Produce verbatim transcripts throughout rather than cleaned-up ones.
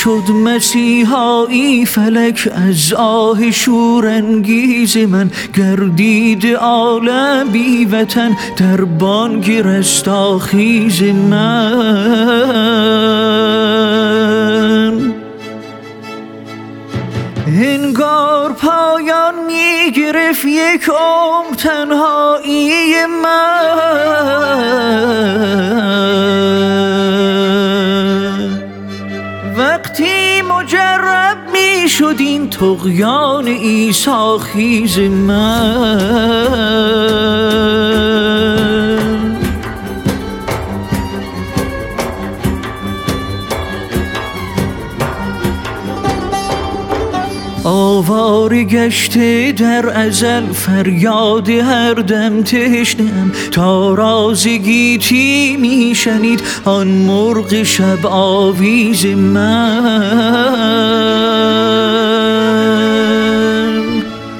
شد مسیحایی فلک از آه شورانگیز من، گردید عالم بی وطن در بانگ رستاخیز من. انگار پایان می گرفت یک عمر تنهایی من، وقتی مجرب می شد این طغیان عیسی خیز من. آواره گشته در ازل فریاد هر دم تشنه‌ام، تا راز گیتی می شنید آن مرغ شب آویز من.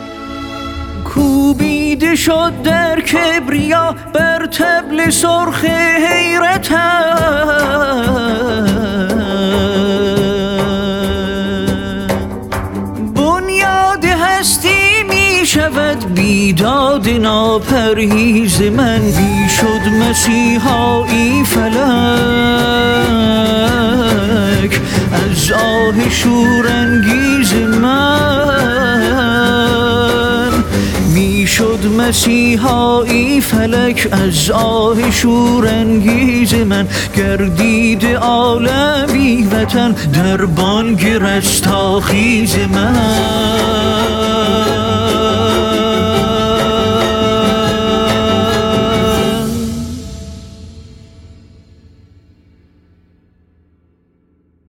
کوبیده شد در کبریا بر طبل سرخ حیرتم، شود بیداد ناپرهیز من. بی شد مسیحایی فلک از آه شورانگیز من، می شد مسیحایی فلک از آه شورانگیز من، گردید عالم بی وطن در بانگ رستاخیز من.